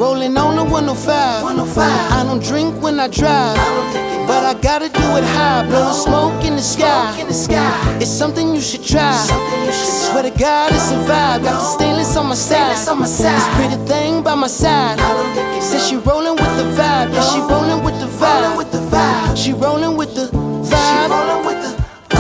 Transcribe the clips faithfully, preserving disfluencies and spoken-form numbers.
Rolling on the one oh five. I don't drink when I drive, but I gotta do it high. Blow the smoke in the sky. It's something you should try. Swear to God, it's a vibe. Got the stainless on my side. This pretty thing by my side says she rolling with the vibe. Yeah, she rolling with the vibe. She rolling with the vibe.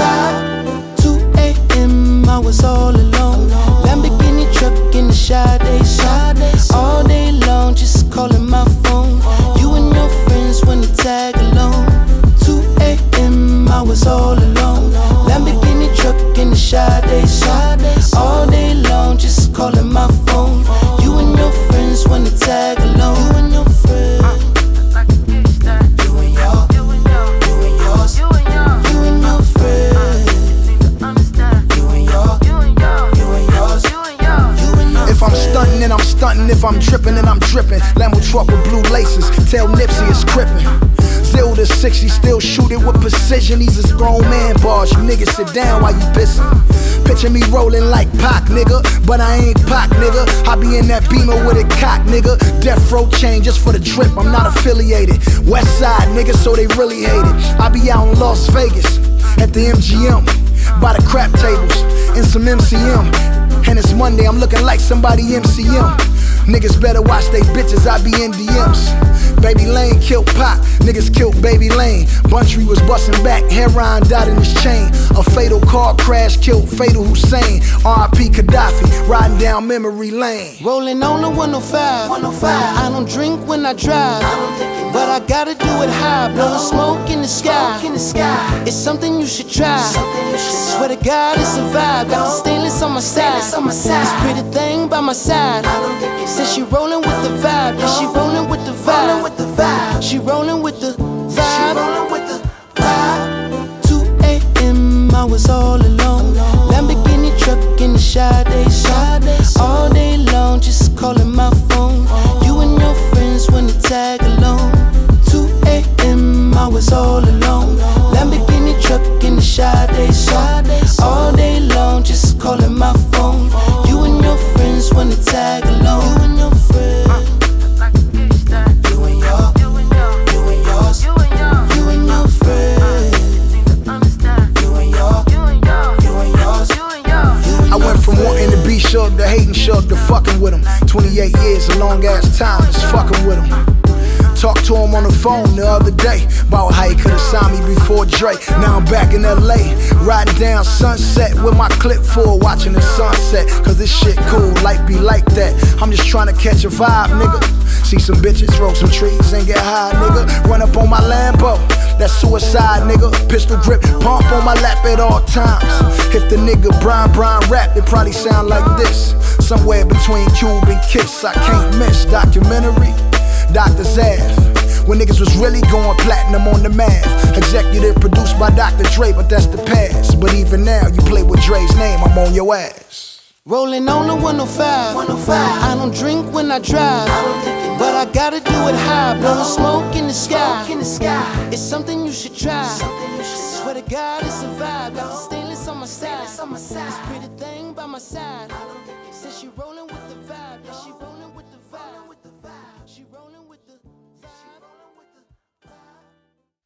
two A M I was all alone. Lamborghini truck in the Sade song. All day long, just calling my phone. You and your friends wanna tag along. two A M I was all alone. Lamborghini truck in the Sade song. All day long, just calling my phone. You and your friends wanna tag along. You and your friends. You and your, you and yours. You and your friends. You and your, you and yours. If I'm stunting, then I'm stunting. If I'm dripping, then I'm dripping. Lambo truck with blue laces. Tell Nipsey it's crippin'. Zero to sixty, still shoot it with precision. These is grown man bars. You niggas sit down while you pissin'. Picture me rolling like Pac, nigga, but I ain't Pac, nigga. I be in that Beamer with a cock, nigga. Death row chain just for the drip. I'm not affiliated. West side, nigga, so they really hate it. I be out in Las Vegas at the M G M by the crap tables in some M C M. And it's Monday, I'm looking like somebody M C M. Niggas better watch they bitches, I be in D Ms. Baby Lane killed Pac, niggas killed Baby Lane. Buntry was busting back, heroin died in his chain. A fatal car crash killed Fatal Hussein. R I P Gaddafi, riding down memory lane. Rolling on the one oh five. I don't drink when I drive, but I gotta do it high. Blow the smoke in the sky. It's something you should try. Swear to God, it's a vibe. Got the stainless on my side. This pretty thing by my side says she rolling with the vibe. Yeah, she rolling with the vibe. She rolling with the vibe. two A M I was all alone. Lamborghini truck in the Sade song. All day long, just calling my phone. You and your friends wanna tag along. two A M I was all alone. Lamborghini truck in the Sade song. All day long, just calling my phone. You and your friends wanna tag along. You and your friends. You and your, you and yours. You and your friends. You and your, you and yours. I went from wanting to be Shug to hating Shug to fucking with him. twenty-eight years, a long ass time, just fucking with him. Talked to him on the phone the other day about how he could've signed me before Dre. Now I'm back in L A, riding down Sunset with my clip full, watching the sunset. Cause this shit cool, life be like that. I'm just trying to catch a vibe, nigga. See some bitches, roll some trees and get high, nigga. Run up on my Lambo, that's suicide, nigga. Pistol grip, pump on my lap at all times. If the nigga Brian Brian rap, it probably sound like this. Somewhere between Cube and Kiss, I can't miss documentary. Doctor Zav, when niggas was really going platinum on the math. Executive produced by Doctor Dre, but that's the past. But even now, you play with Dre's name, I'm on your ass. Rolling on the one oh five. I don't drink when I drive, but I gotta do it high. Blow the smoke in the sky. It's something you should try. Swear to God, it's a vibe. Got the stainless on my side. This pretty thing by my side says she rolling with